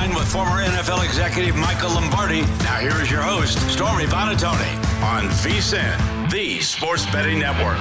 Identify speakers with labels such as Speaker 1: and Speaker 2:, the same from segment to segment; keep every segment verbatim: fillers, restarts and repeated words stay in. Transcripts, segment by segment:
Speaker 1: Line with former N F L executive Michael Lombardi. Now here is your host, Stormy Buonantony, on VSiN, the Sports Betting Network.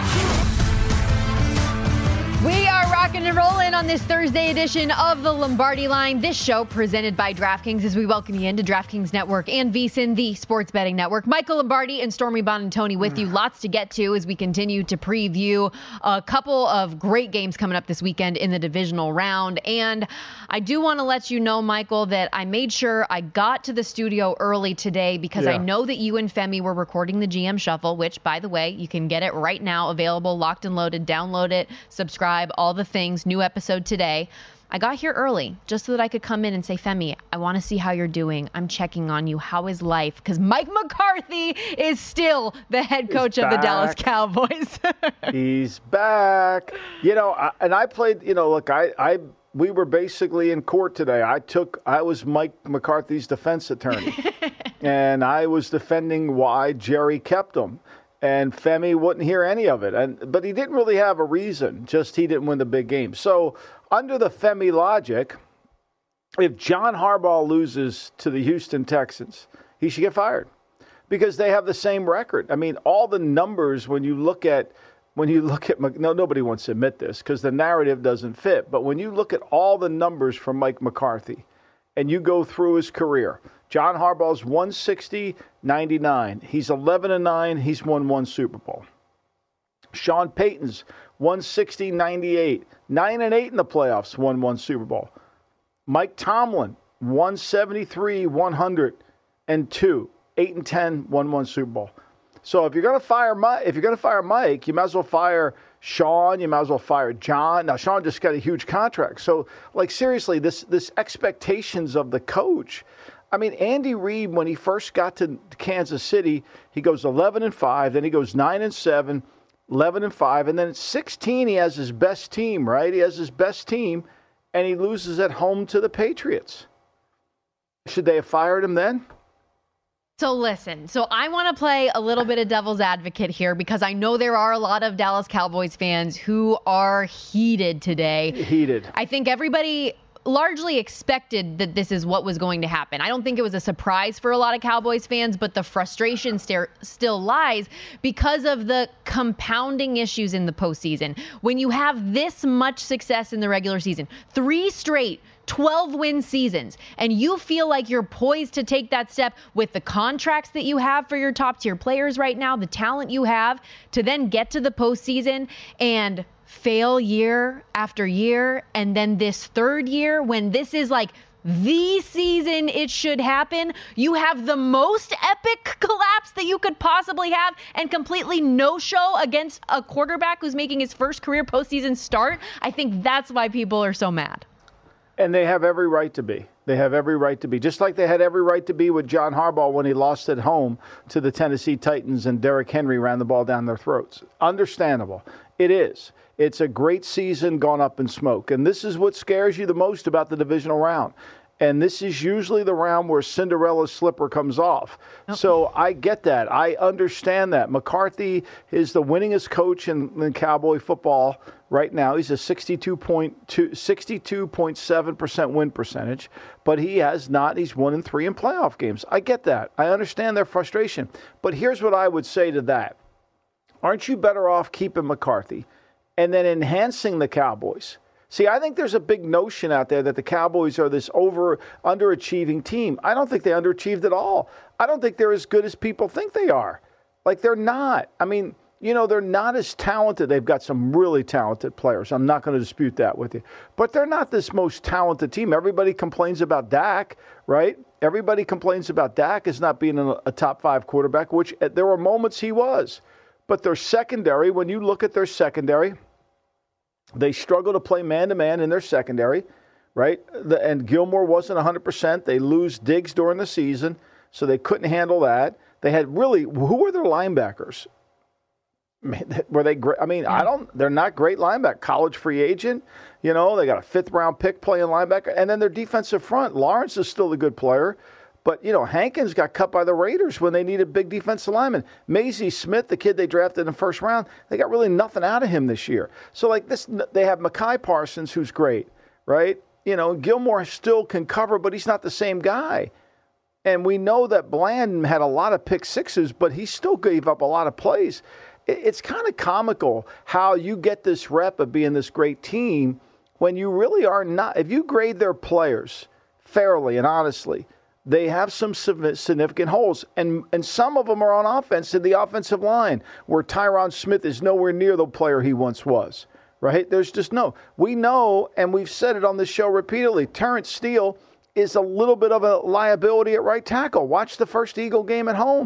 Speaker 2: We are rocking and rolling on this Thursday edition of the Lombardi Line. This show presented by DraftKings as we welcome you into DraftKings Network and VSiN, the Sports Betting Network. Michael Lombardi and Stormy Buonantony with you. Lots to get to as we continue to preview a couple of great games coming up this weekend in the divisional round. And I do want to let you know, Michael, that I made sure I got to the studio early today because yeah. I know that you and Femi were recording the G M Shuffle, which, by the way, you can get it right now, available, locked and loaded. Download it, subscribe. All the things, new episode today. I got here early just so that I could come in and say, Femi, I want to see how you're doing. I'm checking on you. How is life? Because Mike McCarthy is still the head coach He's of back. the Dallas Cowboys.
Speaker 3: He's back. You know, I, and I played, you know, look, I, I, we were basically in court today. I took, I was Mike McCarthy's defense attorney. And I was defending why Jerry kept him. And Femi wouldn't hear any of it. And but he didn't really have a reason, just he didn't win the big game. So under the Femi logic, if John Harbaugh loses to the Houston Texans, he should get fired because they have the same record. I mean, all the numbers when you look at when you look at no nobody wants to admit this because the narrative doesn't fit. But when you look at all the numbers from Mike McCarthy and you go through his career, John Harbaugh's one sixty, ninety-nine. He's eleven and nine. He's won one Super Bowl. Sean Payton's one sixty, ninety-eight. nine and eight in the playoffs, won one Super Bowl. Mike Tomlin, one seventy-three, one hundred two. eight and ten, won one Super Bowl. So if you're going to fire Mike, if you're going to fire Mike, you might as well fire Sean, you might as well fire John. Now, Sean just got a huge contract. So, like, seriously, this this expectations of the coach. I mean, Andy Reid, when he first got to Kansas City, he goes eleven and five, then he goes nine and seven, eleven and five, and then at sixteen he has his best team, right? He has his best team, and he loses at home to the Patriots. Should they have fired him then?
Speaker 2: So listen, so I want to play a little bit of devil's advocate here because I know there are a lot of Dallas Cowboys fans who are heated today.
Speaker 3: Heated.
Speaker 2: I think everybody largely expected that this is what was going to happen. I don't think it was a surprise for a lot of Cowboys fans, but the frustration st- still lies because of the compounding issues in the postseason. When you have this much success in the regular season, three straight twelve-win seasons, and you feel like you're poised to take that step with the contracts that you have for your top-tier players right now, the talent you have, to then get to the postseason and fail year after year, and then this third year when this is like the season it should happen, you have the most epic collapse that you could possibly have and completely no-show against a quarterback who's making his first career postseason start. I think that's why people are so mad.
Speaker 3: And they have every right to be. They have every right to be. Just like they had every right to be with John Harbaugh when he lost at home to the Tennessee Titans and Derrick Henry ran the ball down their throats. Understandable. It is. It's a great season gone up in smoke. And this is what scares you the most about the divisional round. And this is usually the round where Cinderella's slipper comes off. Okay. So I get that. I understand that. McCarthy is the winningest coach in, in Cowboy football right now. He's a sixty-two point two, sixty-two point seven percent win percentage, but he has not. He's one and three in playoff games. I get that. I understand their frustration. But here's what I would say to that. Aren't you better off keeping McCarthy and then enhancing the Cowboys? See, I think there's a big notion out there that the Cowboys are this over underachieving team. I don't think they underachieved at all. I don't think they're as good as people think they are. Like, they're not. I mean, you know, they're not as talented. They've got some really talented players. I'm not going to dispute that with you. But they're not this most talented team. Everybody complains about Dak, right? Everybody complains about Dak as not being a, a top five quarterback, which there were moments he was. But their secondary, when you look at their secondary, they struggle to play man-to-man in their secondary, right? The, and Gilmore wasn't one hundred percent. They lose Diggs during the season, so they couldn't handle that. They had really – who were their linebackers? Were they great? I mean, yeah. I don't – they're not great linebacker. College free agent, you know, they got a fifth-round pick playing linebacker. And then their defensive front, Lawrence is still a good player. But, you know, Hankins got cut by the Raiders when they needed big defensive linemen. Maisie Smith, the kid they drafted in the first round, they got really nothing out of him this year. So, like, this, they have Mekhi Parsons, who's great, right? You know, Gilmore still can cover, but he's not the same guy. And we know that Bland had a lot of pick sixes, but he still gave up a lot of plays. It's kind of comical how you get this rep of being this great team when you really are not. If you grade their players fairly and honestly, they have some significant holes. And, and some of them are on offense in the offensive line, where Tyron Smith is nowhere near the player he once was, right? There's just no. We know, and we've said it on the show repeatedly, Terrence Steele is a little bit of a liability at right tackle. Watch the first Eagle game at home.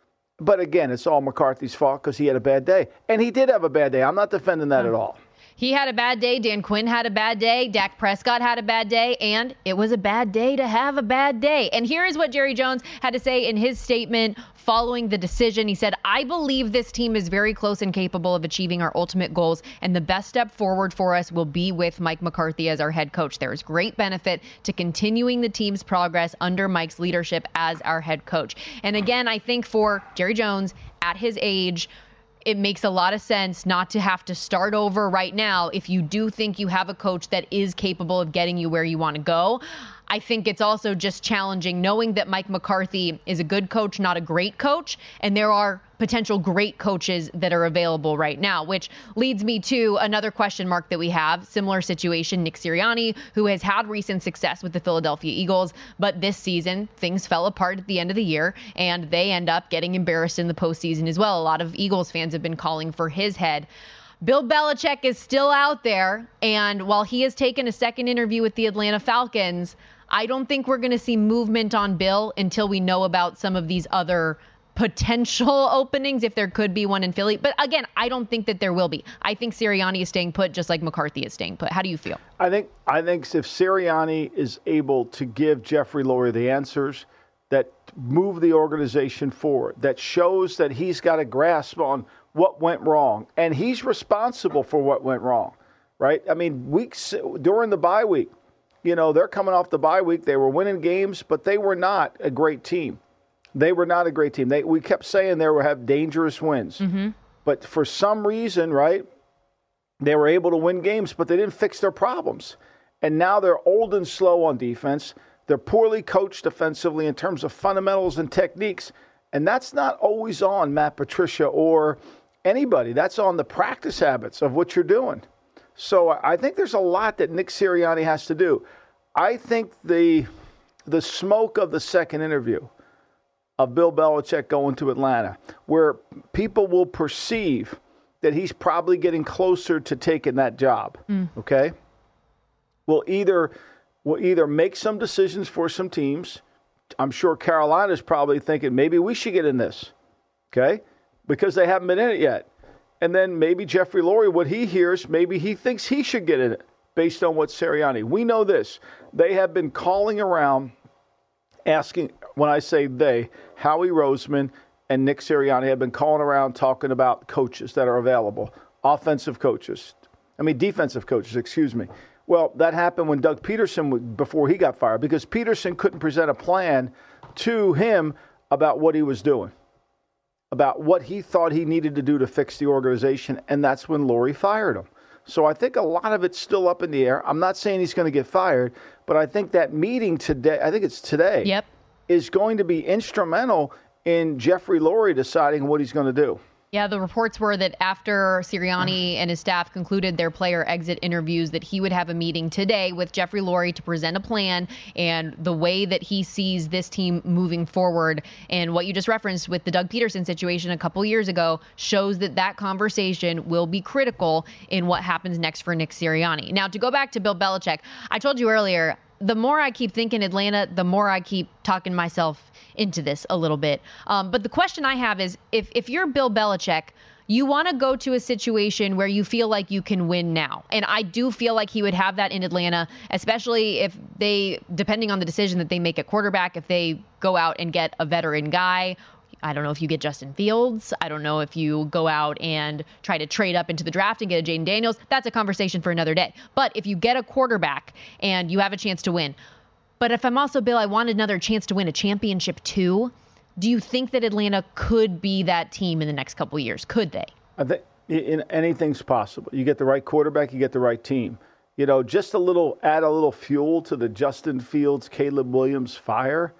Speaker 3: But again, it's all McCarthy's fault because he had a bad day. And he did have a bad day. I'm not defending that at all.
Speaker 2: He had a bad day. Dan Quinn had a bad day. Dak Prescott had a bad day. And it was a bad day to have a bad day. And here is what Jerry Jones had to say in his statement following the decision. He said, I believe this team is very close and capable of achieving our ultimate goals. And the best step forward for us will be with Mike McCarthy as our head coach. There is great benefit to continuing the team's progress under Mike's leadership as our head coach. And again, I think for Jerry Jones at his age, it makes a lot of sense not to have to start over right now if you do think you have a coach that is capable of getting you where you want to go. I think it's also just challenging knowing that Mike McCarthy is a good coach, not a great coach, and there are potential great coaches that are available right now, which leads me to another question mark that we have. Similar situation, Nick Sirianni, who has had recent success with the Philadelphia Eagles, but this season things fell apart at the end of the year, and they end up getting embarrassed in the postseason as well. A lot of Eagles fans have been calling for his head. Bill Belichick is still out there, and while he has taken a second interview with the Atlanta Falcons, I don't think we're going to see movement on Bill until we know about some of these other potential openings, if there could be one in Philly. But again, I don't think that there will be. I think Sirianni is staying put just like McCarthy is staying put. How do you feel?
Speaker 3: I think I think if Sirianni is able to give Jeffrey Lurie the answers that move the organization forward, that shows that he's got a grasp on what went wrong, and he's responsible for what went wrong, right? I mean, weeks during the bye week, you know, they're coming off the bye week. They were winning games, but they were not a great team. They were not a great team. They, we kept saying they would have dangerous wins. Mm-hmm. But for some reason, right, they were able to win games, but they didn't fix their problems. And now they're old and slow on defense. They're poorly coached defensively in terms of fundamentals and techniques. And that's not always on Matt Patricia or anybody. That's on the practice habits of what you're doing. So I think there's a lot that Nick Sirianni has to do. I think the the smoke of the second interview of Bill Belichick going to Atlanta, where people will perceive that he's probably getting closer to taking that job, mm. okay, will either will either make some decisions for some teams. I'm sure Carolina's probably thinking maybe we should get in this, okay, because they haven't been in it yet. And then maybe Jeffrey Lurie, what he hears, maybe he thinks he should get in it based on what Sirianni. We know this. They have been calling around asking, when I say they, Howie Roseman and Nick Sirianni have been calling around talking about coaches that are available, offensive coaches. I mean, defensive coaches, excuse me. Well, that happened when Doug Peterson, before he got fired, because Peterson couldn't present a plan to him about what he was doing, about what he thought he needed to do to fix the organization, and that's when Lurie fired him. So I think a lot of it's still up in the air. I'm not saying he's going to get fired, but I think that meeting today, I think it's today,
Speaker 2: yep.
Speaker 3: is going to be instrumental in Jeffrey Lurie deciding what he's going to do.
Speaker 2: Yeah, the reports were that after Sirianni and his staff concluded their player exit interviews, that he would have a meeting today with Jeffrey Lurie to present a plan and the way that he sees this team moving forward. And what you just referenced with the Doug Peterson situation a couple years ago shows that that conversation will be critical in what happens next for Nick Sirianni. Now, to go back to Bill Belichick, I told you earlier, the more I keep thinking Atlanta, the more I keep talking myself into this a little bit. Um, but the question I have is, if if you're Bill Belichick, you want to go to a situation where you feel like you can win now. And I do feel like he would have that in Atlanta, especially if they, depending on the decision that they make at quarterback, if they go out and get a veteran guy. I don't know if you get Justin Fields. I don't know if you go out and try to trade up into the draft and get a Jaden Daniels. That's a conversation for another day. But if you get a quarterback and you have a chance to win, but if I'm also Bill, I want another chance to win a championship too. Do you think that Atlanta could be that team in the next couple of years? Could they?
Speaker 3: I think in, anything's possible. You get the right quarterback, you get the right team. you know, just a little, add a little fuel to the Justin Fields, Caleb Williams fire.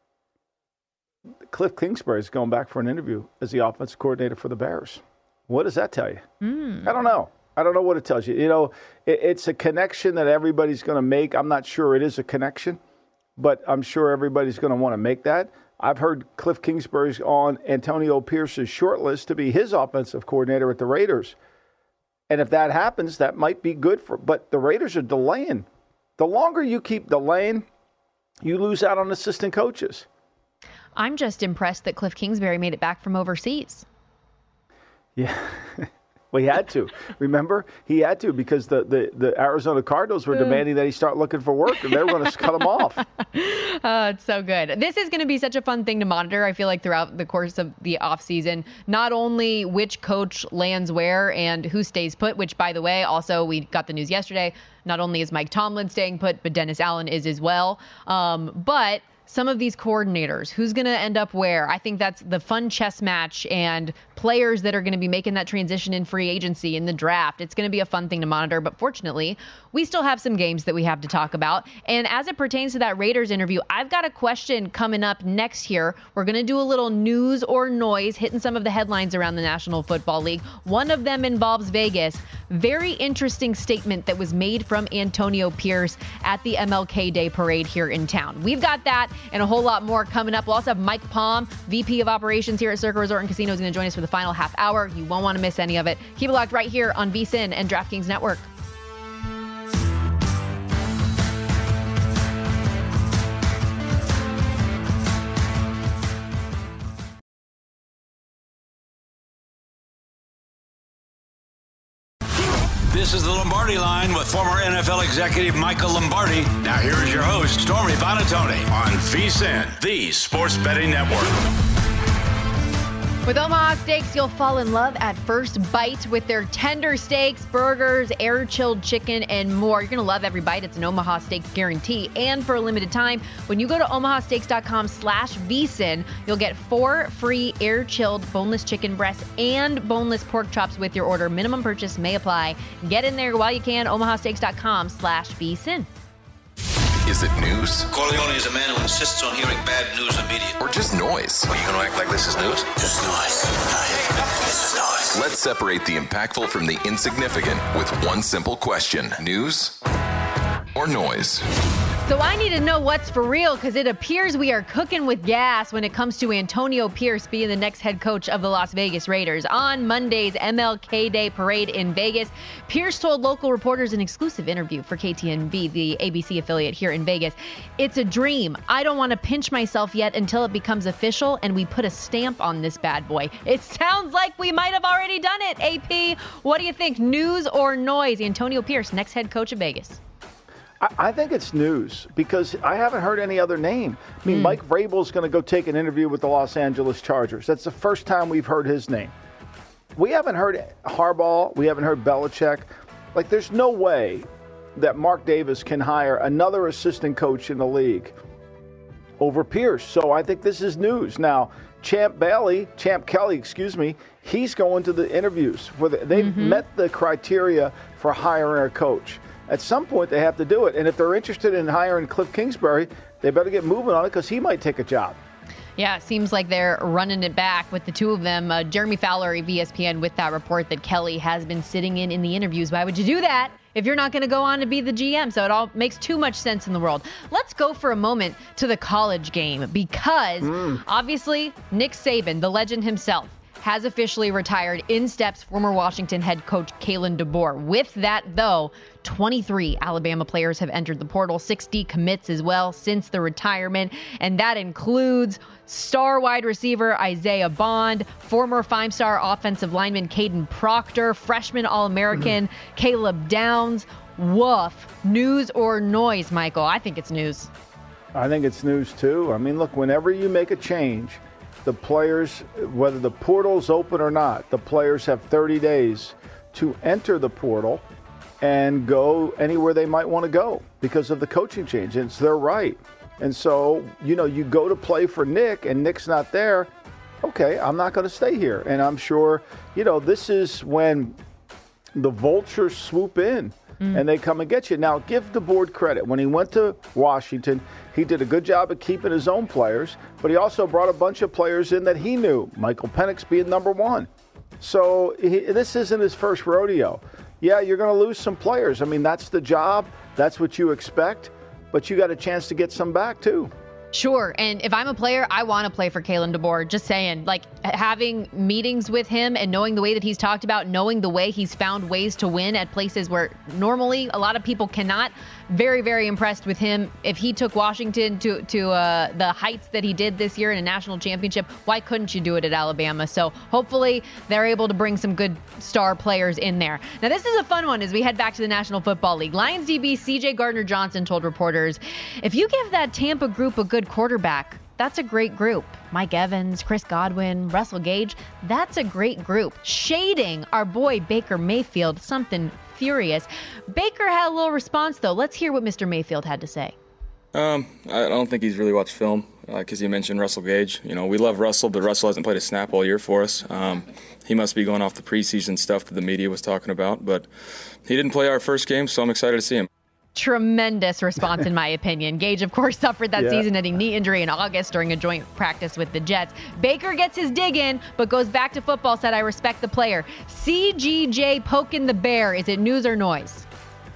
Speaker 3: Cliff Kingsbury is going back for an interview as the offensive coordinator for the Bears. What does that tell you? Mm. I don't know. I don't know what it tells you. You know, it, it's a connection that everybody's going to make. I'm not sure it is a connection, but I'm sure everybody's going to want to make that. I've heard Cliff Kingsbury's on Antonio Pierce's short list to be his offensive coordinator at the Raiders. And if that happens, that might be good for, but the Raiders are delaying. The longer you keep delaying, you lose out on assistant coaches.
Speaker 2: I'm just impressed that Cliff Kingsbury made it back from overseas.
Speaker 3: Yeah. Well, he had to. Remember? He had to because the, the, the Arizona Cardinals were demanding that he start looking for work, and they were going to cut him off.
Speaker 2: Oh, it's so good. This is going to be such a fun thing to monitor, I feel like, throughout the course of the offseason. Not only which coach lands where and who stays put, which, by the way, also we got the news yesterday. Not only is Mike Tomlin staying put, but Dennis Allen is as well. Um, but some of these coordinators, who's going to end up where? I think that's the fun chess match, and players that are going to be making that transition in free agency, in the draft. It's going to be a fun thing to monitor, but fortunately, we still have some games that we have to talk about. And as it pertains to that Raiders interview, I've got a question coming up next here. We're going to do a little news or noise, hitting some of the headlines around the National Football League. One of them involves Vegas. Very interesting statement that was made from Antonio Pierce at the M L K Day parade here in town. We've got that and a whole lot more coming up. We'll also have Mike Palm, V P of Operations here at Circa Resort and Casino, is going to join us for the final half hour. You won't want to miss any of it. Keep it locked right here on V S I N and DraftKings Network.
Speaker 1: This is the Lombardi Line with former N F L executive Michael Lombardi. Now here is your host, Stormy Buonantony, on V S I N, the Sports Betting Network.
Speaker 2: With Omaha Steaks, you'll fall in love at first bite with their tender steaks, burgers, air-chilled chicken, and more. You're going to love every bite. It's an Omaha Steaks guarantee. And for a limited time, when you go to omaha steaks dot com slash V S I N, you'll get four free air-chilled boneless chicken breasts and boneless pork chops with your order. Minimum purchase may apply. Get in there while you can. omaha steaks dot com slash V S I N.
Speaker 4: Is it news?
Speaker 5: Corleone is a man who insists on hearing bad news immediately.
Speaker 4: Or just noise?
Speaker 5: Are you going to act like this is news?
Speaker 1: Just noise. This is noise.
Speaker 4: Let's separate the impactful from the insignificant with one simple question. News or noise?
Speaker 2: So I need to know what's for real, because it appears we are cooking with gas when it comes to Antonio Pierce being the next head coach of the Las Vegas Raiders. On Monday's M L K Day parade in Vegas, Pierce told local reporters in an exclusive interview for K T N V, the A B C affiliate here in Vegas, "It's a dream. I don't want to pinch myself yet until it becomes official and we put a stamp on this bad boy." It sounds like we might have already done it, A P. What do you think? News or noise? Antonio Pierce, next head coach of Vegas.
Speaker 3: I think it's news because I haven't heard any other name. I mean, mm. Mike Vrabel's going to go take an interview with the Los Angeles Chargers. That's the first time we've heard his name. We haven't heard Harbaugh. We haven't heard Belichick. Like, there's no way that Mark Davis can hire another assistant coach in the league over Pierce. So I think this is news. Now, Champ Bailey, Champ Kelly, excuse me, he's going to the interviews. For the, they've mm-hmm. met the criteria for hiring a coach. At some point, they have to do it. And if they're interested in hiring Cliff Kingsbury, they better get moving on it because he might take a job.
Speaker 2: Yeah, it seems like they're running it back with the two of them. Uh, Jeremy Fowler of E S P N with that report that Kelly has been sitting in in the interviews. Why would you do that if you're not going to go on to be the G M? So it all makes too much sense in the world. Let's go for a moment to the college game because mm. obviously Nick Saban, the legend himself, has officially retired. In steps former Washington head coach Kalen DeBoer. With that, though, twenty-three Alabama players have entered the portal, sixty commits as well since the retirement, and that includes star wide receiver Isaiah Bond, former five-star offensive lineman Caden Proctor, freshman All-American mm-hmm. Caleb Downs. Woof. News or noise, Michael? I think it's news.
Speaker 3: I think it's news, too. I mean, look, whenever you make a change, the players, whether the portal's open or not, the players have thirty days to enter the portal and go anywhere they might want to go because of the coaching change. And it's their right. And so, you know, you go to play for Nick and Nick's not there. Okay, I'm not going to stay here. And I'm sure, you know, this is when the vultures swoop in. mm. and they come and get you. Now, give the board credit. When he went to Washington, he did a good job of keeping his own players, but he also brought a bunch of players in that he knew, Michael Penix being number one. So he, this isn't his first rodeo. Yeah, you're going to lose some players. I mean, that's the job. That's what you expect. But you got a chance to get some back, too.
Speaker 2: Sure. And if I'm a player, I want to play for Kalen DeBoer. Just saying, like having meetings with him and knowing the way that he's talked about, knowing the way he's found ways to win at places where normally a lot of people cannot. Very, very impressed with him. If he took Washington to, to uh, the heights that he did this year in a national championship, why couldn't you do it at Alabama? So hopefully they're able to bring some good star players in there. Now, this is a fun one as we head back to the National Football League. Lions D B C J Gardner-Johnson told reporters, if you give that Tampa group a good quarterback, that's a great group. Mike Evans, Chris Godwin, Russell Gage, that's a great group. Shading our boy Baker Mayfield, something furious. Baker had a little response, though. Let's hear what Mister Mayfield had to say.
Speaker 6: Um, I don't think he's really watched film because uh, you mentioned Russell Gage. You know, we love Russell, but Russell hasn't played a snap all year for us. Um, he must be going off the preseason stuff that the media was talking about, but he didn't play our first game, so I'm excited to see him.
Speaker 2: Tremendous response, in my opinion. Gage, of course, suffered that
Speaker 3: yeah.
Speaker 2: season-ending knee injury in August during a joint practice with the Jets. Baker gets his dig in, but goes back to football, said, I respect the player. C G J poking the bear. Is it news or noise?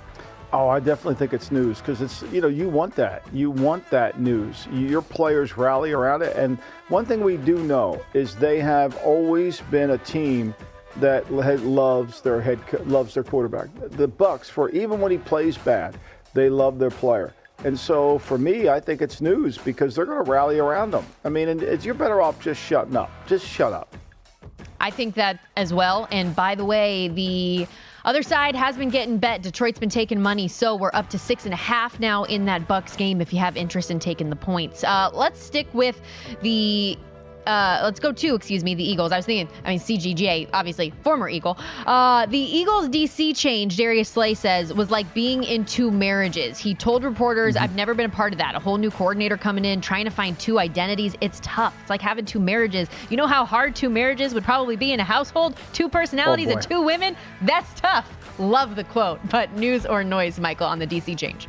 Speaker 3: Oh, I definitely think it's news because it's, you know, you want that. You want that news. Your players rally around it. And one thing we do know is they have always been a team that loves their head loves their quarterback. The Bucks, for even when he plays bad, they love their player. And so for me, I think it's news because they're going to rally around them. I mean, and it's, you're better off just shutting up. Just shut up.
Speaker 2: I think that as well. And by the way, the other side has been getting bet. Detroit's been taking money, so we're up to six and a half now in that Bucks game if you have interest in taking the points. Uh, let's stick with the Uh, let's go to, excuse me, the Eagles. I was thinking, I mean, C G J, obviously, former Eagle. Uh, the Eagles D C change, Darius Slay says, was like being in two marriages. He told reporters, mm-hmm. I've never been a part of that. A whole new coordinator coming in, trying to find two identities. It's tough. It's like having two marriages. You know how hard two marriages would probably be in a household? Two personalities
Speaker 3: oh
Speaker 2: and two women? That's tough. Love the quote. But news or noise, Michael, on the D C change?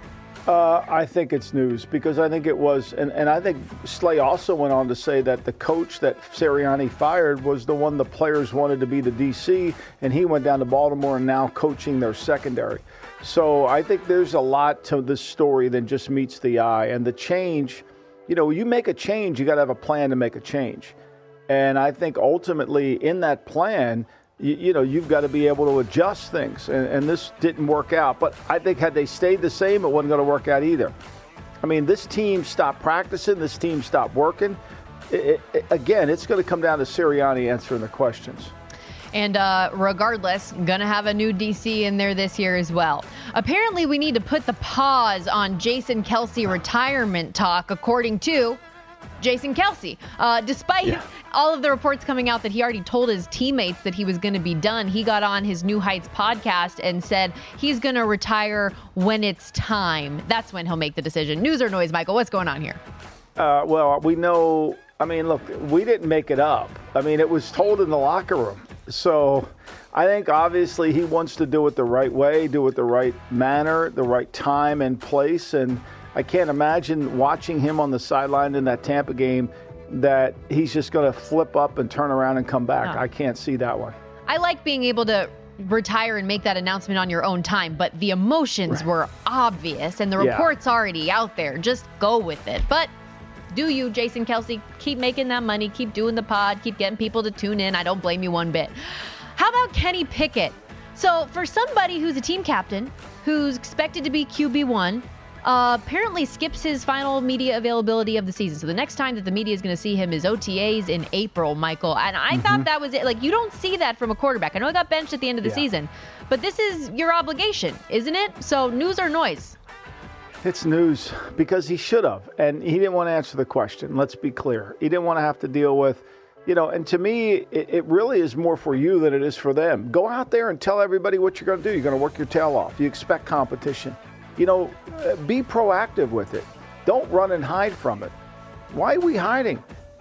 Speaker 3: Uh, I think it's news because I think it was, and, and I think Slay also went on to say that the coach that Sirianni fired was the one the players wanted to be the D C, and he went down to Baltimore and now coaching their secondary. So I think there's a lot to this story than just meets the eye. And the change, you know, you make a change, you got to have a plan to make a change. And I think ultimately in that plan, You, you know, you've got to be able to adjust things, and, and this didn't work out. But I think had they stayed the same, it wasn't going to work out either. I mean, this team stopped practicing. This team stopped working. It, it, again, it's going to come down to Sirianni answering the questions.
Speaker 2: And uh, regardless, going to have a new D C in there this year as well. Apparently, we need to put the pause on Jason Kelce retirement talk, according to Jason Kelce. Uh, despite yeah. all of the reports coming out that he already told his teammates that he was going to be done, he got on his New Heights podcast and said he's going to retire when it's time. That's when he'll make the decision. News or noise, Michael? What's going on here?
Speaker 3: Uh, well, we know, I mean, look, we didn't make it up. I mean, it was told in the locker room. So I think obviously he wants to do it the right way, do it the right manner, the right time and place. And I can't imagine watching him on the sideline in that Tampa game that he's just going to flip up and turn around and come back. No. I can't see that one.
Speaker 2: I like being able to retire and make that announcement on your own time, but the emotions right. were obvious and the report's yeah. already out there. Just go with it. But do you, Jason Kelce, keep making that money, keep doing the pod, keep getting people to tune in. I don't blame you one bit. How about Kenny Pickett? So for somebody who's a team captain, who's expected to be Q B one, Uh, apparently skips his final media availability of the season. So the next time that the media is going to see him is O T As in April, Michael. And I mm-hmm. thought that was it. Like, you don't see that from a quarterback. I know he got benched at the end of the yeah. season, but this is your obligation, isn't it? So news or noise?
Speaker 3: It's news because he should have. And he didn't want to answer the question. Let's be clear. He didn't want to have to deal with, you know, and to me, it, it really is more for you than it is for them. Go out there and tell everybody what you're going to do. You're going to work your tail off. You expect competition. You know, be proactive with it. Don't run and hide from it. Why are we hiding?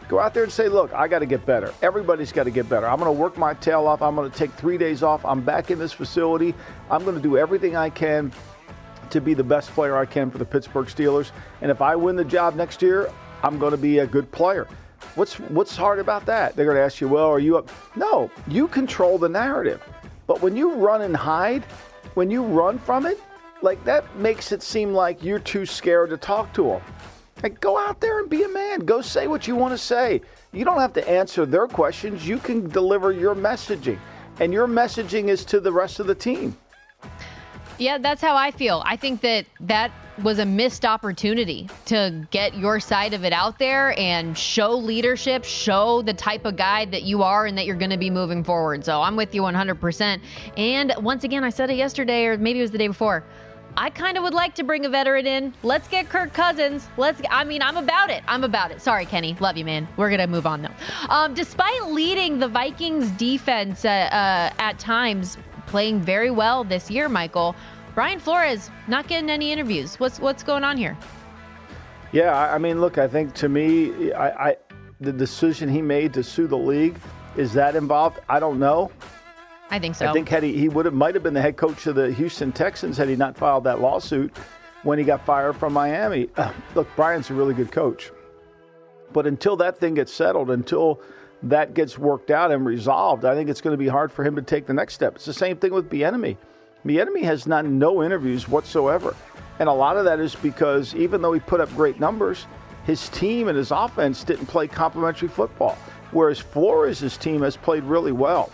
Speaker 3: Go out there and say, look, I got to get better. Everybody's got to get better. I'm going to work my tail off. I'm going to take three days off. I'm back in this facility. I'm going to do everything I can to be the best player I can for the Pittsburgh Steelers. And if I win the job next year, I'm going to be a good player. What's what's hard about that? They're going to ask you, well, are you up? No, you control the narrative. But when you run and hide, when you run from it, like that makes it seem like you're too scared to talk to them. Like, go out there and be a man. Go say what you want to say. You don't have to answer their questions. You can deliver your messaging. And your messaging is to the rest of the team.
Speaker 2: Yeah, that's how I feel. I think that that was a missed opportunity to get your side of it out there and show leadership, show the type of guy that you are and that you're going to be moving forward. So I'm with you one hundred percent. And once again, I said it yesterday, or maybe it was the day before, I kind of would like to bring a veteran in. Let's get Kirk Cousins. Let's. I mean, I'm about it. I'm about it. Sorry, Kenny. Love you, man. We're going to move on, though. Um, despite leading the Vikings defense uh, uh, at times, playing very well this year, Michael, Brian Flores not getting any interviews. What's what's going on here?
Speaker 3: Yeah, I mean, look, I think to me, I, I the decision he made to sue the league, is that involved? I don't know.
Speaker 2: I think so.
Speaker 3: I think had he, he would have might have been the head coach of the Houston Texans had he not filed that lawsuit when he got fired from Miami. Uh, look, Brian's a really good coach. But until that thing gets settled, until that gets worked out and resolved, I think it's going to be hard for him to take the next step. It's the same thing with Bieniemy. Bieniemy has not no interviews whatsoever. And a lot of that is because even though he put up great numbers, his team and his offense didn't play complementary football, whereas Flores' team has played really well.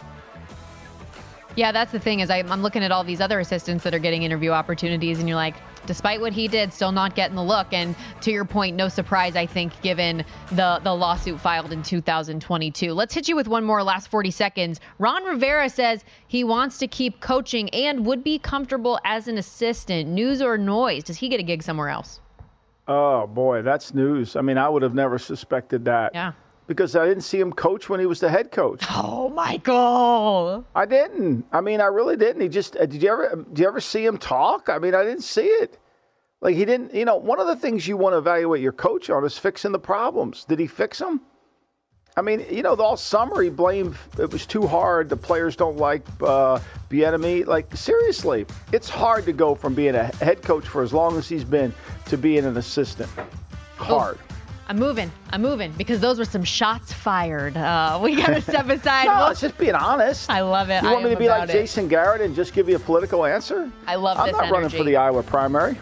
Speaker 2: Yeah, that's the thing is I, I'm looking at all these other assistants that are getting interview opportunities, and you're like, despite what he did, still not getting the look. And to your point, no surprise, I think, given the, the lawsuit filed in two thousand twenty-two. Let's hit you with one more last forty seconds. Ron Rivera says he wants to keep coaching and would be comfortable as an assistant. News or noise? Does he get a gig somewhere else?
Speaker 3: Oh, boy, that's news. I mean, I would have never suspected that.
Speaker 2: Yeah.
Speaker 3: Because I didn't see him coach when he was the head coach.
Speaker 2: Oh, Michael.
Speaker 3: I didn't. I mean, I really didn't. He just, uh, did you ever, did you ever see him talk? I mean, I didn't see it. Like he didn't, you know, one of the things you want to evaluate your coach on is fixing the problems. Did he fix them? I mean, you know, all summer he blamed it was too hard. The players don't like uh, Bieniemy. Like, seriously, it's hard to go from being a head coach for as long as he's been to being an assistant. Hard.
Speaker 2: Oh. I'm moving. I'm moving because those were some shots fired. Uh, we got to step aside.
Speaker 3: No, it's just being honest.
Speaker 2: I love it.
Speaker 3: You want
Speaker 2: I
Speaker 3: me to be like
Speaker 2: it.
Speaker 3: Jason Garrett and just give you a political answer?
Speaker 2: I love
Speaker 3: I'm
Speaker 2: this
Speaker 3: not
Speaker 2: energy.
Speaker 3: running for the Iowa primary.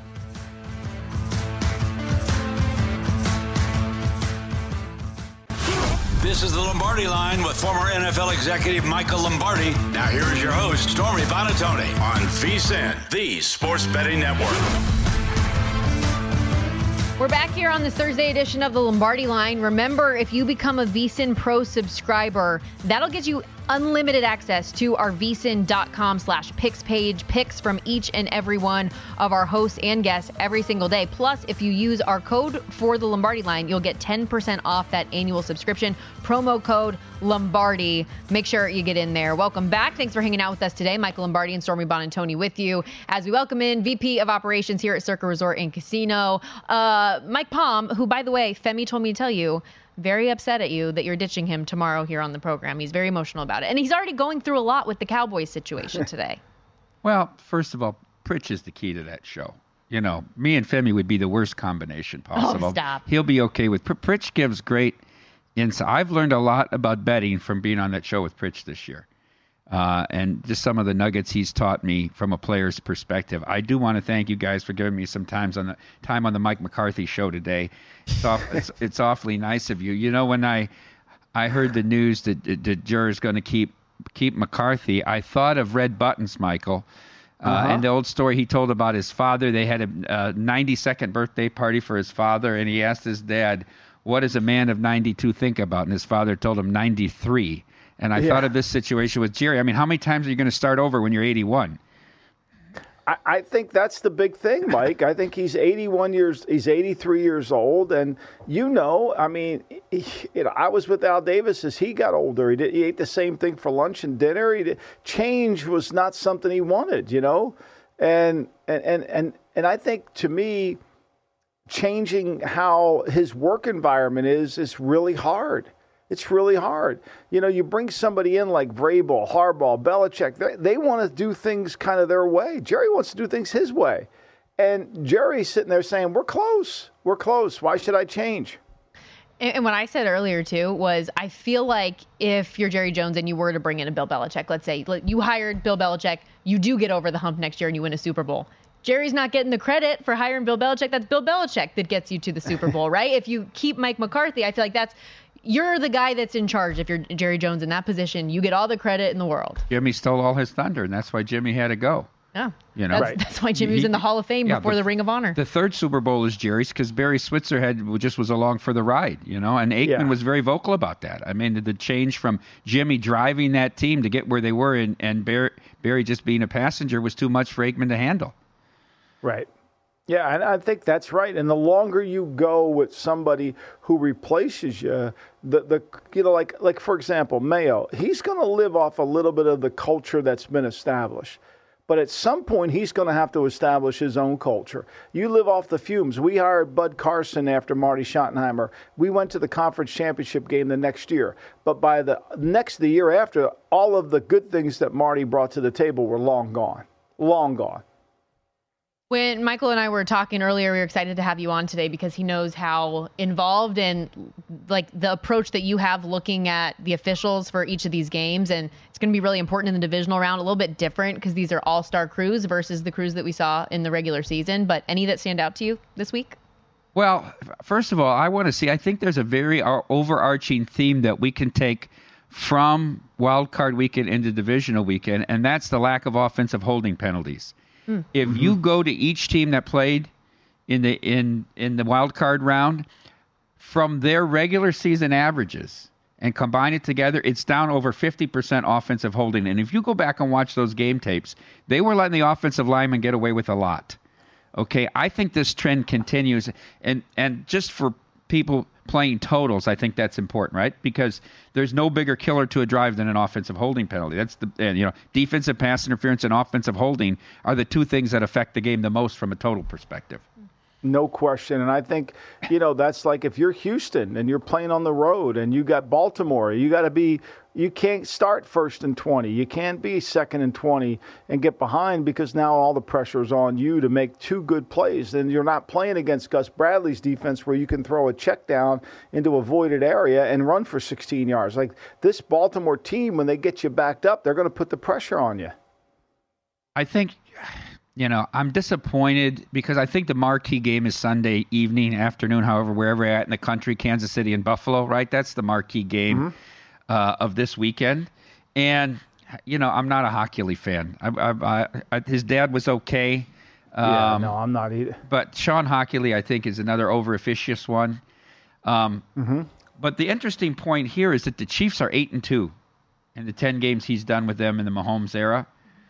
Speaker 1: This is the Lombardi Line with former N F L executive Michael Lombardi. Now here is your host, Stormy Buonantony, on V S I N, the Sports Betting Network.
Speaker 2: We're back here on this Thursday edition of the Lombardi Line. Remember, if you become a V S I N Pro subscriber, that'll get you unlimited access to our V S I N dot com slash picks page, picks from each and every one of our hosts and guests every single day. Plus, if you use our code for the Lombardi Line, you'll get ten percent off that annual subscription. Promo code Lombardi. Make sure you get in there. Welcome back. Thanks for hanging out with us today. Michael Lombardi and Stormy Buonantony with you as we welcome in V P of Operations here at Circa Resort and Casino, uh, Mike Palm, who, by the way, Femi told me to tell you, very upset at you that you're ditching him tomorrow here on the program. He's very emotional about it. And he's already going through a lot with the Cowboys situation today.
Speaker 7: Well, first of all, Pritch is the key to that show. You know, me and Femi would be the worst combination possible.
Speaker 2: Oh, stop.
Speaker 7: He'll be okay with Pr- Pritch gives great insight. I've learned a lot about betting from being on that show with Pritch this year. Uh, and just some of the nuggets he's taught me from a player's perspective. I do want to thank you guys for giving me some times on the time on the Mike McCarthy show today. It's, off, it's, it's awfully nice of you. You know, when I I heard the news that the juror's going to keep keep McCarthy, I thought of Red Buttons, Michael, uh, uh-huh. and the old story he told about his father. They had a ninety-second birthday party for his father, and he asked his dad, "What does a man of ninety-two think about?" And his father told him ninety-three. And I yeah. thought of this situation with Jerry. I mean, how many times are you going to start over when you're eighty-one?
Speaker 3: I, I think that's the big thing, Mike. I think he's eighty-one years, he's eighty-three years old. And, you know, I mean, he, you know, I was with Al Davis as he got older. He, did, he ate the same thing for lunch and dinner. He did, change was not something he wanted, you know. And, and, and, and, and I think, to me, changing how his work environment is is really hard. It's really hard. You know, you bring somebody in like Vrabel, Harbaugh, Belichick. They, they want to do things kind of their way. Jerry wants to do things his way. And Jerry's sitting there saying, we're close. We're close. Why should I change?
Speaker 2: And what I said earlier, too, was I feel like if you're Jerry Jones and you were to bring in a Bill Belichick, let's say you hired Bill Belichick, you do get over the hump next year and you win a Super Bowl. Jerry's not getting the credit for hiring Bill Belichick. That's Bill Belichick that gets you to the Super Bowl, right? If you keep Mike McCarthy, I feel like that's you're the guy that's in charge. If you're Jerry Jones in that position, you get all the credit in the world.
Speaker 7: Jimmy stole all his thunder, and that's why Jimmy had to go.
Speaker 2: Yeah,
Speaker 7: you know,
Speaker 2: that's,
Speaker 3: right.
Speaker 2: that's why Jimmy was in the Hall of Fame
Speaker 7: yeah,
Speaker 2: before
Speaker 7: the,
Speaker 2: the Ring of Honor.
Speaker 7: The third Super Bowl is Jerry's because Barry Switzer had just was along for the ride, you know, and Aikman
Speaker 3: yeah.
Speaker 7: was very vocal about that. I mean, the, the change from Jimmy driving that team to get where they were and, and Barry, Barry just being a passenger was too much for Aikman to handle.
Speaker 3: Right. Yeah, and I think that's right. And the longer you go with somebody who replaces you, the the you know, like like for example, Mayo, he's going to live off a little bit of the culture that's been established. But at some point, he's going to have to establish his own culture. You live off the fumes. We hired Bud Carson after Marty Schottenheimer. We went to the conference championship game the next year. But by the next the year after, all of the good things that Marty brought to the table were long gone. Long gone.
Speaker 2: When Michael and I were talking earlier, we were excited to have you on today because he knows how involved and like the approach that you have looking at the officials for each of these games. And it's going to be really important in the divisional round, a little bit different because these are all-star crews versus the crews that we saw in the regular season. But any that stand out to you this week?
Speaker 7: Well, first of all, I want to see, I think there's a very overarching theme that we can take from wild card weekend into divisional weekend, and that's the lack of offensive holding penalties. Mm. If mm-hmm. you go to each team that played in the in in the wild card round, from their regular season averages and combine it together, it's down over fifty percent offensive holding. And if you go back and watch those game tapes, they were letting the offensive linemen get away with a lot. Okay, I think this trend continues, and and just for people playing totals, I think that's important, right? Because there's no bigger killer to a drive than an offensive holding penalty. That's the and, you know, defensive pass interference and offensive holding are the two things that affect the game the most from a total perspective.
Speaker 3: No question. And I think, you know, that's like if you're Houston and you're playing on the road and you got Baltimore, you got to be, you can't start first and twenty. You can't be second and twenty and get behind because now all the pressure is on you to make two good plays. And you're not playing against Gus Bradley's defense where you can throw a check down into a voided area and run for sixteen yards. Like this Baltimore team, when they get you backed up, they're going to put the pressure on you.
Speaker 7: I think... You know, I'm disappointed because I think the marquee game is Sunday evening, afternoon, however, wherever you're at in the country, Kansas City and Buffalo, right? That's the marquee game mm-hmm. uh, of this weekend. And, you know, I'm not a Hockley fan. I, I, I, his dad was okay. Um,
Speaker 3: yeah, no, I'm not either.
Speaker 7: But Sean Hockley, I think, is another over-officious one. Um, mm-hmm. But the interesting point here is that the Chiefs are eight and two in the ten games he's done with them in the Mahomes era.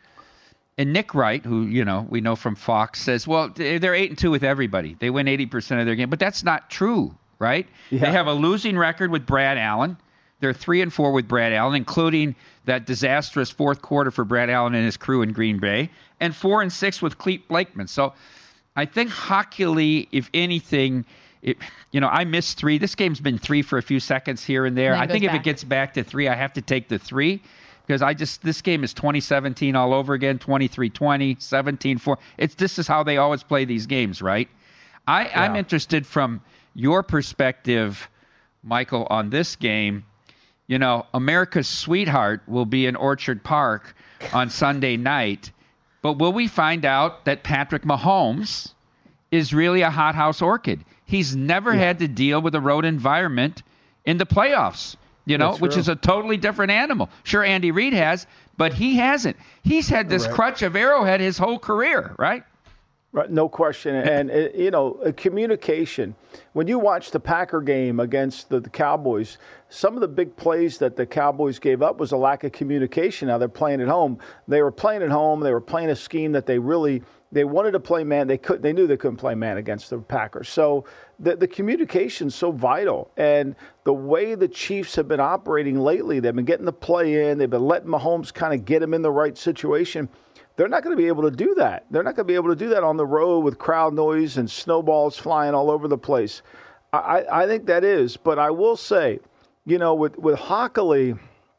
Speaker 7: And Nick Wright, who, you know, we know from Fox, says, well, they're eight and two with everybody. They win eighty percent of their game. But that's not true, right? Yeah. They have a losing record with Brad Allen. They're three and four with Brad Allen, including that disastrous fourth quarter for Brad Allen and his crew in Green Bay, and four and six with Clete Blakeman. So I think Hockley, if anything, it, you know, I missed three. This game's been three for a few seconds here and there. And I think if back. it gets back to three, I have to take the three. Because I just, this game is twenty seventeen all over again, twenty-three twenty, seventeen four. It's, this is how they always play these games, right? I, yeah. I'm interested from your perspective, Michael, on this game. You know, America's sweetheart will be in Orchard Park on Sunday night. But will we find out that Patrick Mahomes is really a hothouse orchid? He's never yeah. had to deal with a road environment in the playoffs. You know, which is a totally different animal. Sure, Andy Reid has, but he hasn't. He's had this right. crutch of Arrowhead his whole career, right?
Speaker 3: Right, no question. And, uh, you know, uh, communication. When you watch the Packer game against the, the Cowboys, some of the big plays that the Cowboys gave up was a lack of communication. Now they're playing at home. They were playing at home. They were playing a scheme that they really – they wanted to play man. They could. They knew they couldn't play man against the Packers. So the, the communication's so vital. And the way the Chiefs have been operating lately, they've been getting the play in. They've been letting Mahomes kind of get him in the right situation. They're not going to be able to do that. They're not going to be able to do that on the road with crowd noise and snowballs flying all over the place. I, I think that is. But I will say, you know, with, with Hockley,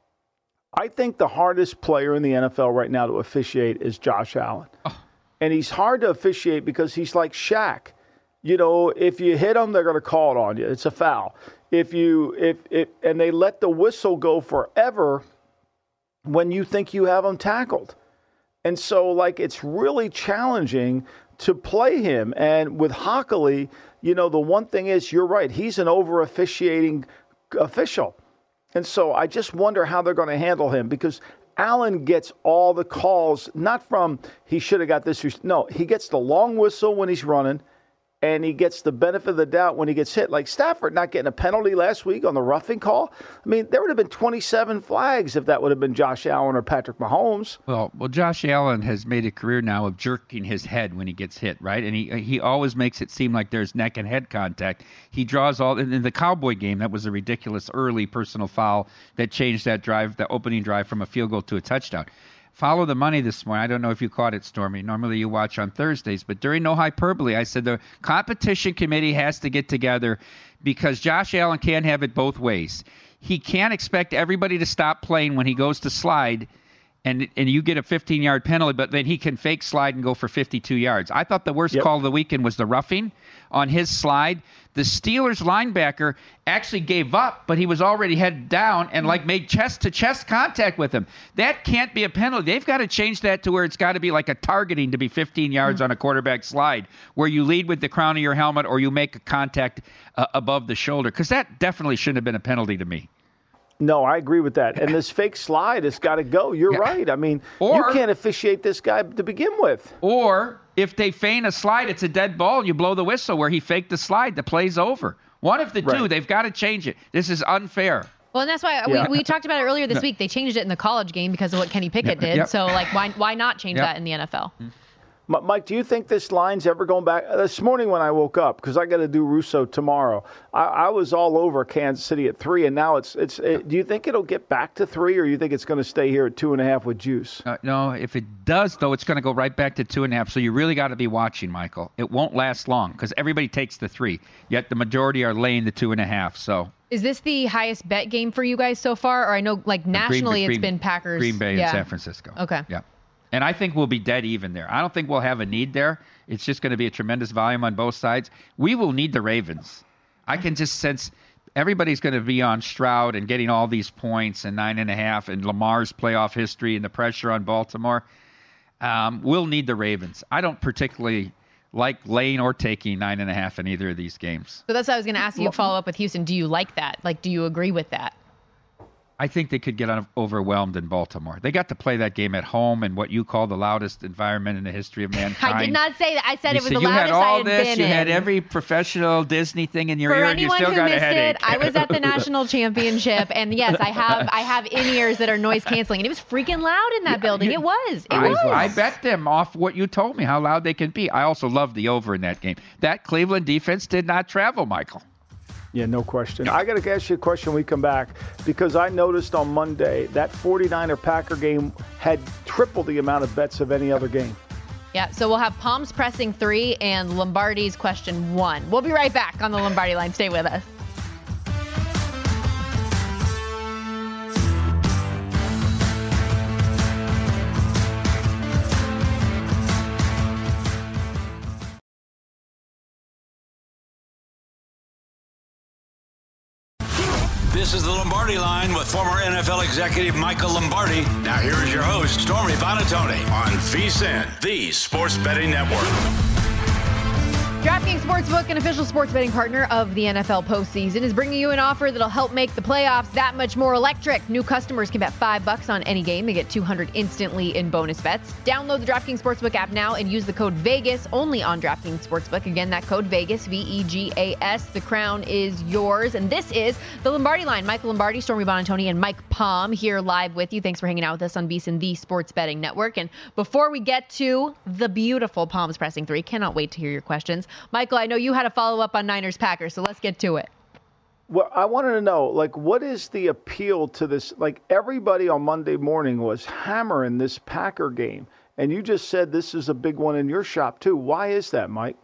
Speaker 3: I think the hardest player in the N F L right now to officiate is Josh Allen. Oh. And he's hard to officiate because he's like Shaq. You know, if you hit him, they're going to call it on you. It's a foul. If you, if, if, and they let the whistle go forever when you think you have him tackled. And so, like, it's really challenging to play him. And with Hockley, you know, the one thing is, you're right, he's an over-officiating official. And so I just wonder how they're going to handle him, because Allen gets all the calls, not from he should have got this. No, he gets the long whistle when he's running, and he gets the benefit of the doubt when he gets hit. Like Stafford not getting a penalty last week on the roughing call. I mean, there would have been twenty-seven flags if that would have been Josh Allen or Patrick Mahomes.
Speaker 7: Well, well, Josh Allen has made a career now of jerking his head when he gets hit, right? And he he always makes it seem like there's neck and head contact. He draws all in the Cowboy game. That was a ridiculous early personal foul that changed that drive, the opening drive, from a field goal to a touchdown. Follow the money this morning. I don't know if you caught it, Stormy. Normally you watch on Thursdays, but during No Hyperbole, I said the competition committee has to get together because Josh Allen can't have it both ways. He can't expect everybody to stop playing when he goes to slide and and you get a fifteen-yard penalty, but then he can fake slide and go for fifty-two yards. I thought the worst yep. call of the weekend was the roughing on his slide. The Steelers linebacker actually gave up, but he was already head down and like made chest-to-chest contact with him. That can't be a penalty. They've got to change that to where it's got to be like a targeting to be fifteen yards mm-hmm. on a quarterback slide, where you lead with the crown of your helmet or you make a contact uh, above the shoulder, because that definitely shouldn't have been a penalty to me.
Speaker 3: No, I agree with that. And this fake slide has got to go. You're yeah. right. I mean, or, you can't officiate this guy to begin with.
Speaker 7: Or if they feign a slide, it's a dead ball, and you blow the whistle where he faked the slide. The play's over. One of the right. two. They've got to change it. This is unfair.
Speaker 2: Well, and that's why yeah. we, we talked about it earlier this week. They changed it in the college game because of what Kenny Pickett did. Yep. So, like, why why not change yep. that in the N F L? Mm-hmm.
Speaker 3: Mike, do you think this line's ever going back? This morning when I woke up, because I got to do Russo tomorrow, I, I was all over Kansas City at three, and now it's it's. It, do you think it'll get back to three, or you think it's going to stay here at two and a half with juice?
Speaker 7: Uh, no, if it does, though, it's going to go right back to two and a half. So you really got to be watching, Michael. It won't last long because everybody takes the three, yet the majority are laying the two and a half. So.
Speaker 2: Is this the highest bet game for you guys so far? Or I know, like, nationally
Speaker 7: Green,
Speaker 2: it's
Speaker 7: Green,
Speaker 2: been Packers.
Speaker 7: Green Bay
Speaker 2: yeah.
Speaker 7: and San Francisco.
Speaker 2: Okay.
Speaker 7: Yeah. And I think we'll be dead even there. I don't think we'll have a need there. It's just going to be a tremendous volume on both sides. We will need the Ravens. I can just sense everybody's going to be on Stroud and getting all these points and nine and a half and Lamar's playoff history and the pressure on Baltimore. Um, we'll need the Ravens. I don't particularly like laying or taking nine and a half in either of these games.
Speaker 2: So that's what I was going to ask you to follow up with Houston. Do you like that? Like, do you agree with that?
Speaker 7: I think they could get overwhelmed in Baltimore. They got to play that game at home in what you call the loudest environment in the history of mankind.
Speaker 2: I did not say that. I said
Speaker 7: you
Speaker 2: it was
Speaker 7: said
Speaker 2: the
Speaker 7: you
Speaker 2: loudest
Speaker 7: had all
Speaker 2: I had
Speaker 7: this,
Speaker 2: been
Speaker 7: You
Speaker 2: in.
Speaker 7: had every professional Disney thing in your
Speaker 2: For
Speaker 7: ear, and you
Speaker 2: anyone
Speaker 7: still
Speaker 2: who
Speaker 7: got a
Speaker 2: missed
Speaker 7: headache.
Speaker 2: it, I was at the national championship, and yes, I have I have in-ears that are noise canceling, and it was freaking loud in that
Speaker 7: Yeah,
Speaker 2: building.
Speaker 7: you-
Speaker 2: It was. It
Speaker 7: I,
Speaker 2: was.
Speaker 7: I bet them off what you told me, how loud they can be. I also love the over in that game. That Cleveland defense did not travel, Michael.
Speaker 3: Yeah, no question. I got to ask you a question when we come back, because I noticed on Monday that 49er Packer game had triple the amount of bets of any other game.
Speaker 2: Yeah, so we'll have Palms pressing three and Lombardi's question one. We'll be right back on the Lombardi line. Stay with us.
Speaker 1: This is the Lombardi Line with former N F L executive Michael Lombardi. Now here is your host, Stormy Buonantony, on VSiN, the Sports Betting Network.
Speaker 2: DraftKings Sportsbook, an official sports betting partner of the N F L postseason, is bringing you an offer that'll help make the playoffs that much more electric. New customers can bet five bucks on any game. They get two hundred instantly in bonus bets. Download the DraftKings Sportsbook app now and use the code VEGAS only on DraftKings Sportsbook. Again, that code VEGAS, V E G A S. The crown is yours. And this is the Lombardi Line. Michael Lombardi, Stormy Buonantony, and Mike Palm here live with you. Thanks for hanging out with us on VSiN, the Sports Betting Network. And before we get to the beautiful Palms pressing three, cannot wait to hear your questions. Michael, I know you had a follow-up on Niners Packers, so let's get to it.
Speaker 3: Well, I wanted to know, like, what is the appeal to this? Like, everybody on Monday morning was hammering this Packer game. And you just said this is a big one in your shop, too. Why is that, Mike?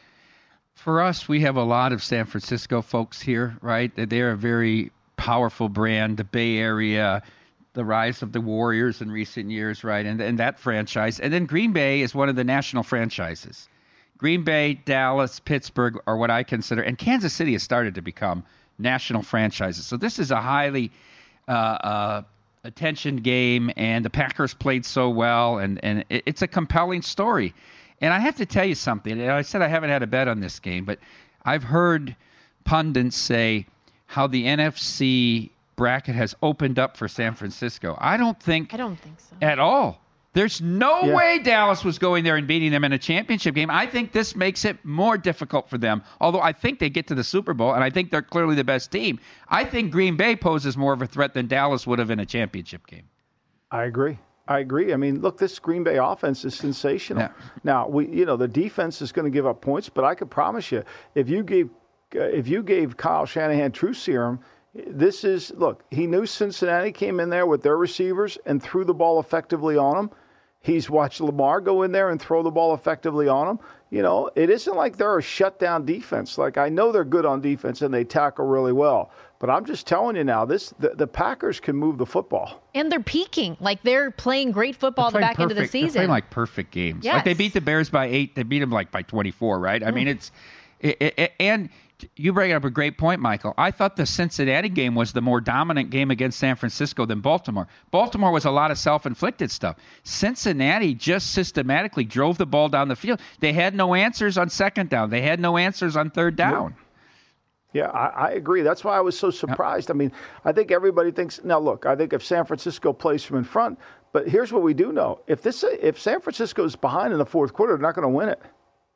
Speaker 7: For us, we have a lot of San Francisco folks here, right? They're a very powerful brand, the Bay Area, the rise of the Warriors in recent years, right? And, and that franchise. And then Green Bay is one of the national franchises. Green Bay, Dallas, Pittsburgh are what I consider, and Kansas City has started to become national franchises. So this is a highly uh, uh, attention game, and the Packers played so well, and, and it, it's a compelling story. And I have to tell you something. I said I haven't had a bet on this game, but I've heard pundits say how the N F C bracket has opened up for San Francisco. I don't think
Speaker 2: I don't think so.
Speaker 7: At all. There's no
Speaker 3: yeah.
Speaker 7: way Dallas was going there and beating them in a championship game. I think this makes it more difficult for them, although I think they get to the Super Bowl, and I think they're clearly the best team. I think Green Bay poses more of a threat than Dallas would have in a championship game.
Speaker 3: I agree. I agree. I mean, look, this Green Bay offense is sensational.
Speaker 7: Yeah.
Speaker 3: Now, we, you know, the defense is going to give up points, but I could promise you, if you gave, uh, if you gave Kyle Shanahan true serum, this is, look, he knew Cincinnati came in there with their receivers and threw the ball effectively on them. He's watched Lamar go in there and throw the ball effectively on them. You know, it isn't like they're a shutdown defense. Like, I know they're good on defense and they tackle really well. But I'm just telling you now, this the, the Packers can move the football.
Speaker 2: And they're peaking. Like, they're playing great football
Speaker 7: They're
Speaker 2: at the back
Speaker 7: playing
Speaker 2: end of the
Speaker 7: perfect- They're
Speaker 2: season.
Speaker 7: playing like perfect games.
Speaker 2: Yes.
Speaker 7: Like they beat the Bears by eight. They beat them like by twenty-four, right? I
Speaker 2: Mm.
Speaker 7: mean, it's it, it, and you bring up a great point, Michael. I thought the Cincinnati game was the more dominant game against San Francisco than Baltimore. Baltimore was a lot of self-inflicted stuff. Cincinnati just systematically drove the ball down the field. They had no answers on second down. They had no answers on third down.
Speaker 3: Yeah, I, I agree. That's why I was so surprised. I mean, I think everybody thinks, now look, I think if San Francisco plays from in front, but here's what we do know. If this, if San Francisco's behind in the fourth quarter, they're not going to win it.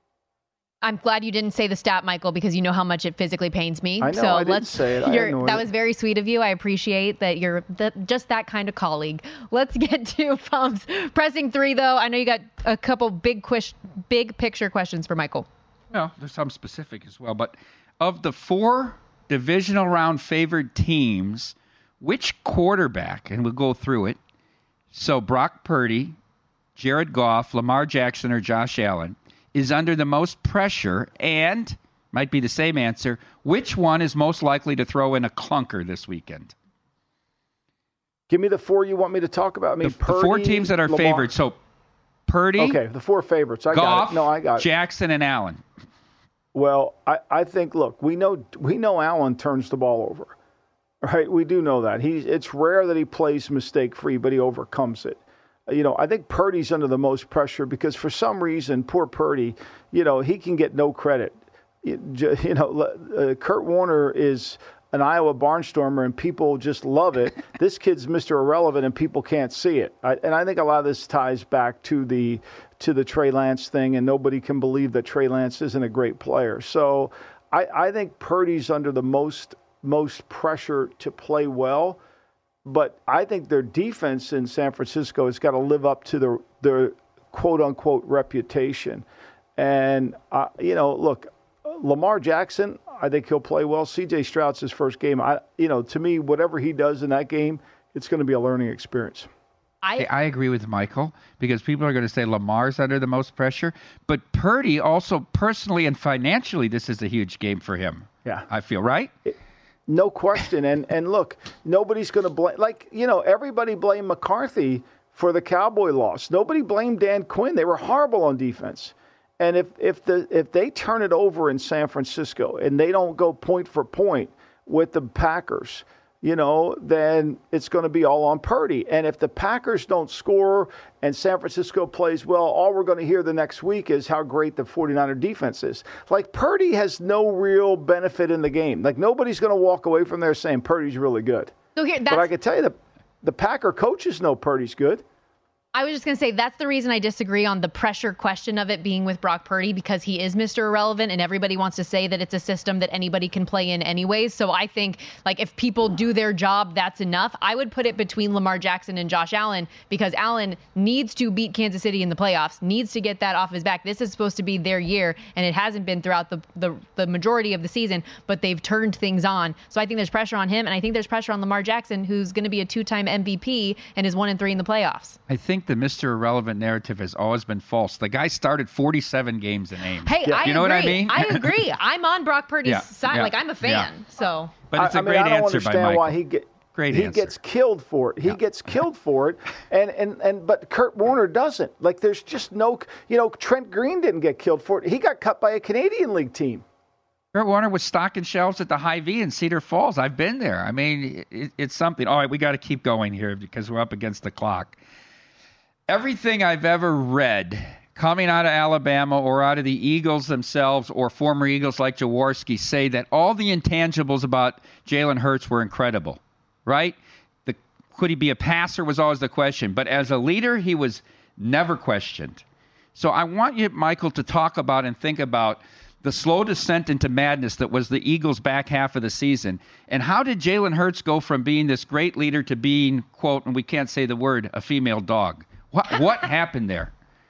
Speaker 2: I'm glad you didn't say the stat, Michael, because you know how much it physically pains me.
Speaker 3: I know,
Speaker 2: so
Speaker 3: I didn't
Speaker 2: let's,
Speaker 3: say it. I
Speaker 2: you're,
Speaker 3: ignored
Speaker 2: that
Speaker 3: it.
Speaker 2: was very sweet of you. I appreciate that you're the, just that kind of colleague. Let's get to Pumps. Pressing three, though. I know you got a couple big, quish, big picture questions for Michael.
Speaker 7: Well, there's some specific as well. But of the four divisional round favored teams, which quarterback, and we'll go through it, so Brock Purdy, Jared Goff, Lamar Jackson, or Josh Allen, is under the most pressure, and might be the same answer, which one is most likely to throw in a clunker this weekend?
Speaker 3: Give me the four you want me to talk about. I mean,
Speaker 7: The,
Speaker 3: Purdy,
Speaker 7: the four teams that are
Speaker 3: Lamar.
Speaker 7: favored. So Purdy,
Speaker 3: Okay, the four favorites. I
Speaker 7: Goff,
Speaker 3: got it. No, I got it.
Speaker 7: Jackson, and Allen.
Speaker 3: Well, I, I think, look, we know we know Allen turns the ball over, right? We do know that. He's, it's rare that he plays mistake-free, but he overcomes it. You know, I think Purdy's under the most pressure because for some reason, poor Purdy, you know, he can get no credit. You, you know, uh, Kurt Warner is an Iowa barnstormer and people just love it. This kid's Mister Irrelevant and people can't see it. I, and I think a lot of this ties back to the to the Trey Lance thing, and nobody can believe that Trey Lance isn't a great player. So I, I think Purdy's under the most most pressure to play well. But I think their defense in San Francisco has got to live up to their, their quote-unquote reputation. And, uh, you know, look, Lamar Jackson, I think he'll play well. C J Stroud's his first game. I, you know, to me, whatever he does in that game, it's going to be a learning experience.
Speaker 2: I,
Speaker 7: I agree with Michael because people are going to say Lamar's under the most pressure. But Purdy also personally and financially, this is a huge game for him.
Speaker 3: Yeah.
Speaker 7: I feel, right?
Speaker 3: It, No question. And and look, nobody's going to blame, like, you know, everybody blamed McCarthy for the Cowboy loss. Nobody blamed Dan Quinn. They were horrible on defense. And if if the if they turn it over in San Francisco and they don't go point for point with the Packers, you know, then it's going to be all on Purdy. And if the Packers don't score and San Francisco plays well, all we're going to hear the next week is how great the 49er defense is. Like, Purdy has no real benefit in the game. Like, nobody's going to walk away from there saying Purdy's really good.
Speaker 2: so here, that's,
Speaker 3: But I can tell you that the Packer coaches know Purdy's good.
Speaker 2: I was just going to say that's the reason I disagree on the pressure question of it being with Brock Purdy, because he is Mister Irrelevant and everybody wants to say that it's a system that anybody can play in anyways. So I think, like, if people do their job, that's enough. I would put it between Lamar Jackson and Josh Allen because Allen needs to beat Kansas City in the playoffs, needs to get that off his back. This is supposed to be their year, and it hasn't been throughout the, the, the majority of the season, but they've turned things on. So I think there's pressure on him, and I think there's pressure on Lamar Jackson, who's going to be a two-time M V P and is one and three in the playoffs.
Speaker 7: I think think the Mister Irrelevant narrative has always been false. The guy started forty-seven games in Ames.
Speaker 2: Hey,
Speaker 3: Yeah.
Speaker 2: I
Speaker 7: You know
Speaker 2: agree.
Speaker 7: what I mean?
Speaker 2: I agree. I'm on Brock Purdy's
Speaker 7: Yeah,
Speaker 2: side.
Speaker 7: yeah,
Speaker 2: Like, I'm a fan.
Speaker 7: yeah.
Speaker 2: So,
Speaker 7: But it's a
Speaker 3: I, I mean,
Speaker 7: great
Speaker 3: I don't
Speaker 7: answer by
Speaker 3: understand
Speaker 7: Michael.
Speaker 3: why he get
Speaker 7: Great
Speaker 3: he
Speaker 7: answer.
Speaker 3: gets killed for it. He
Speaker 7: Yeah.
Speaker 3: gets killed for it, and, and and but Kurt Warner doesn't. Like, there's just no, you know, Trent Green didn't get killed for it. He got cut by a Canadian League team.
Speaker 7: Kurt Warner was stocking shelves at the Hy-Vee in Cedar Falls. I've been there. I mean, it, it's something. All right, we got to keep going here because we're up against the clock. Everything I've ever read coming out of Alabama or out of the Eagles themselves or former Eagles like Jaworski say that all the intangibles about Jalen Hurts were incredible, right? The, could he be a passer was always the question. But as a leader, he was never questioned. So I want you, Michael, to talk about and think about the slow descent into madness that was the Eagles' back half of the season. And how did Jalen Hurts go from being this great leader to being, quote, and we can't say the word, a female dog? What, what happened there?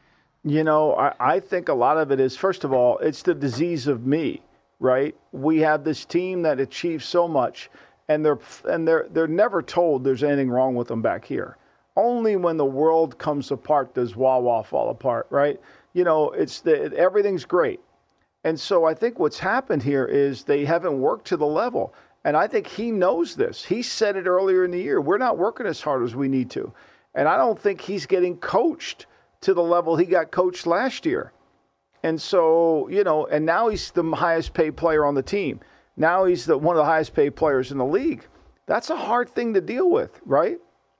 Speaker 3: You know, I, I think a lot of it is, first of all, it's the disease of me, right? We have this team that achieves so much, and they're and they're they're never told there's anything wrong with them back here. Only when the world comes apart does Wawa fall apart, right? You know, it's the everything's great. And so I think what's happened here is they haven't worked to the level. And I think he knows this. He said it earlier in the year. We're not working as hard as we need to. And I don't think he's getting coached to the level he got coached last year. And so, you know, and now he's the highest paid player on the team. Now he's the one of the highest paid players in the league. That's a hard thing to deal with, right?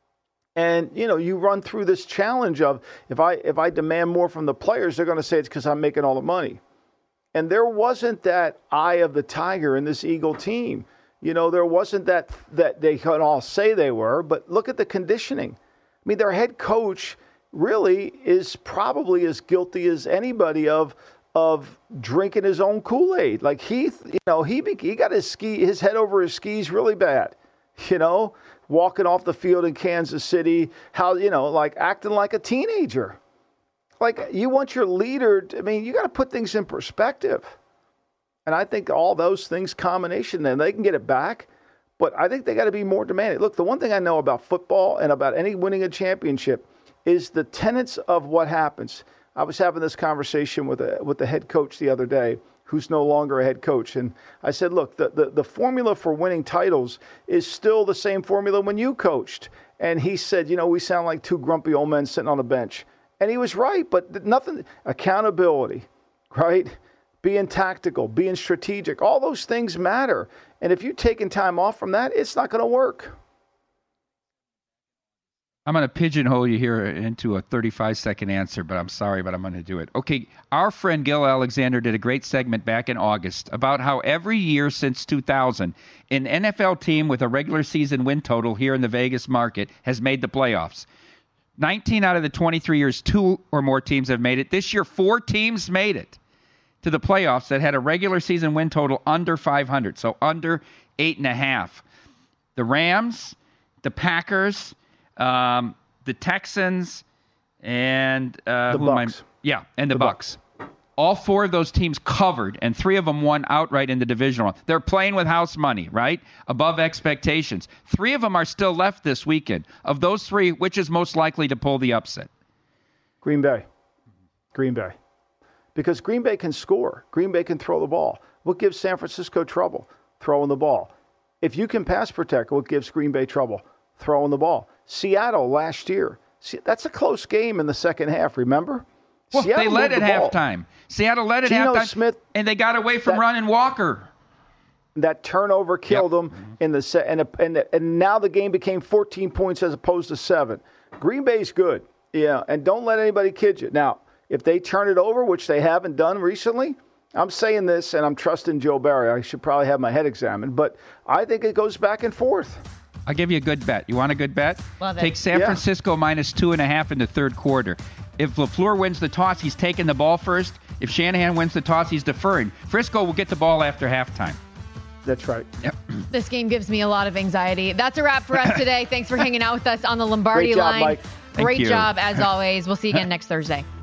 Speaker 3: And, you know, you run through this challenge of if I if I demand more from the players, they're going to say it's because I'm making all the money. And there wasn't that eye of the tiger in this Eagle team. You know, there wasn't that that they can all say they were, but look at the conditioning. I mean, their head coach really is probably as guilty as anybody of of drinking his own Kool-Aid. Like he, you know, he he got his ski his head over his skis really bad. You know, walking off the field in Kansas City, how, you know, like acting like a teenager. Like, you want your leader to, I mean, you got to put things in perspective. And I think all those things combination, then they can get it back. But I think they got to be more demanding. Look, the one thing I know about football and about any winning a championship is the tenets of what happens. I was having this conversation with a, with the head coach the other day, who's no longer a head coach. And I said, look, the, the, the formula for winning titles is still the same formula when you coached. And he said, you know, we sound like two grumpy old men sitting on a bench. And he was right, but nothing, accountability, right? Being tactical, being strategic, all those things matter. And if you're taking time off from that, it's not going to work.
Speaker 7: I'm going to pigeonhole you here into a thirty-five second answer, but I'm sorry, but I'm going to do it. Okay, our friend Gil Alexander did a great segment back in August about how every year since two thousand, an N F L team with a regular season win total here in the Vegas market has made the playoffs. nineteen out of the twenty-three years, two or more teams have made it. This year, four teams made it to the playoffs that had a regular season win total under five hundred, so under eight and a half. The Rams, the Packers, um, the Texans, and uh,
Speaker 3: the
Speaker 7: who am I?
Speaker 3: Bucks.
Speaker 7: Yeah, and the,
Speaker 3: The
Speaker 7: Bucks. All four of those teams covered, and three of them won outright in the divisional round. They're playing with house money, right? Above expectations. Three of them are still left this weekend. Of those three, which is most likely to pull the upset?
Speaker 3: Green Bay. Green Bay. Because Green Bay can score. Green Bay can throw the ball. What gives San Francisco trouble? Throwing the ball. If you can pass protect, what gives Green Bay trouble? Throwing the ball. Seattle last year. See, that's a close game in the second half, remember?
Speaker 7: Well,
Speaker 3: Seattle
Speaker 7: they led
Speaker 3: moved
Speaker 7: at
Speaker 3: the ball.
Speaker 7: halftime. Seattle led at
Speaker 3: Geno
Speaker 7: halftime,
Speaker 3: Smith,
Speaker 7: and they got away from
Speaker 3: that-
Speaker 7: running Walker.
Speaker 3: That turnover killed
Speaker 7: Yep.
Speaker 3: them in the set, and and and now the game became fourteen points as opposed to seven. Green Bay's good, yeah, and don't let anybody kid you. Now, if they turn it over, which they haven't done recently, I'm saying this, and I'm trusting Joe Barry. I should probably have my head examined, but I think it goes back and forth.
Speaker 7: I'll give you a good bet. You want a good bet?
Speaker 2: Love it.
Speaker 7: Take San
Speaker 3: Yeah.
Speaker 7: Francisco minus two and a half in the third quarter. If LaFleur wins the toss, he's taking the ball first. If Shanahan wins the toss, he's deferring. Frisco will get the ball after halftime.
Speaker 3: That's right.
Speaker 7: Yep.
Speaker 2: This game gives me a lot of anxiety. That's a wrap for us today. Thanks for hanging out with us on the Lombardi
Speaker 3: Great job,
Speaker 2: line.
Speaker 3: Mike.
Speaker 7: Thank
Speaker 2: Great
Speaker 7: you.
Speaker 2: job, as always. We'll see you again next Thursday.